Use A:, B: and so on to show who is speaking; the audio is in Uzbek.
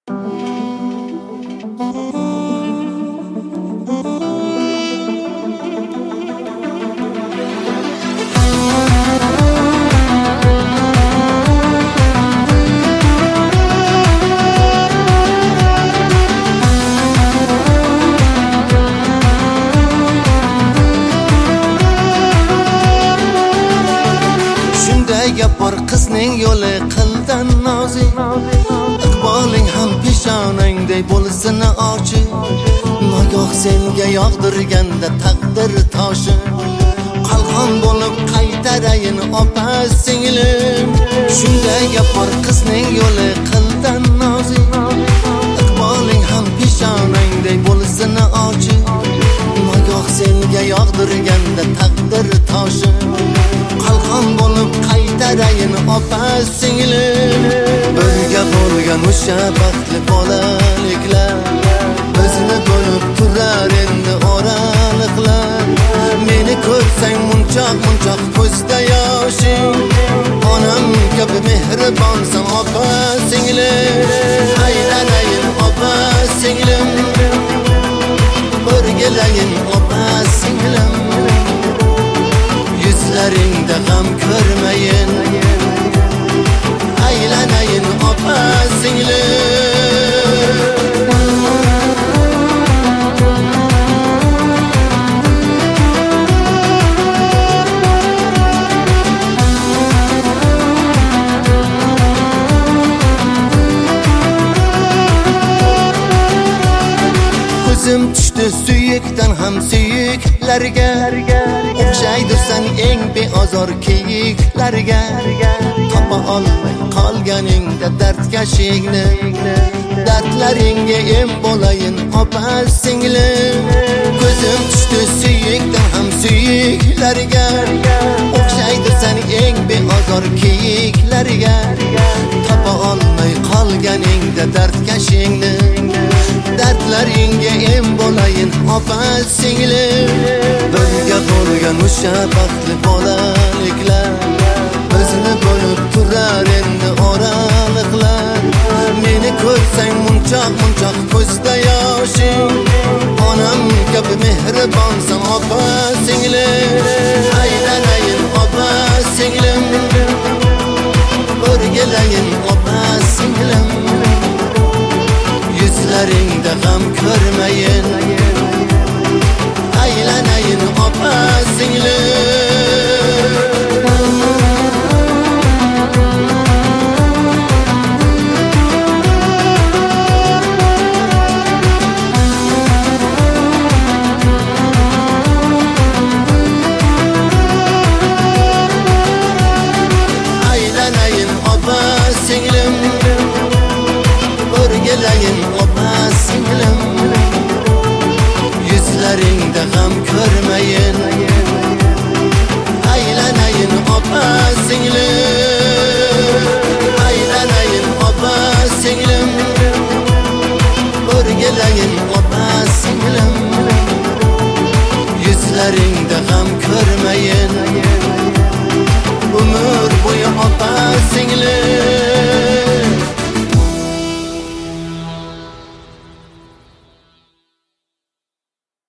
A: Yapar qizning yo'li qildan nozik, iqboling ham peshonangday bo'lsin ochiq. Nagoh senga yog'dirganda taqdir toshi, qalqon bo'lib qaytarayin opa singlim. Shunday yapar qizning yo'li qildan nozik, iqboling ham peshonangday bo'lsin ochiq. Nagoh senga yog'dirganda taqdir toshi, qalqon bo'lib qaytarayin opa singlim. Birga bo'lgan o'sha baxtli bolaliklar bizni bo'lib turar endi oraliqlar. Meni ko'rsang munchoq ko'zda yoshing, onam kabi mehribonsan opa singlim. Aylanayin opa singlim, o'rgilayin opa singlim. Yuzlaringda g'am ko'rmayin, aylanayin opa singlim. Ko'zim tushdi suyakdan ham suyuklarga, o'xshaydirsan eng beozor kiyiklarga. Topa olmay qolganingda dardkashingni, dardlaringga em bo'layin opa singlim. Ko'zim tushdi suyakdan ham suyuklarga, o'xshaydirsan eng beozor kiyiklarga. Topa olmay qolganingda dardkashingni, dardlaringga em bo'layin opa singlim. Birga bo'lgan o'sha baxtli bolaliklar bizni bo'lib turar endi oraliqlar. Meni ko'rsang munchoq ko'zda yoshing, onam kabi mehribonsan opa singlim. Aylanayin opa singlim, o'rgilayin opa singlim. Yuzlaringda g'am ko'rmayin, aylanayin opa singlim. Aylanayin opa singlim, o'rgilayin opa singlim. Yuzlaringda g'am ko'rmayin, aylanayin opa singlim. Aylanayin opa singlim, o'rgilayin opa singlim. Yuzlaringda g'am ko'rmayin, umr bo'yi opa singlim.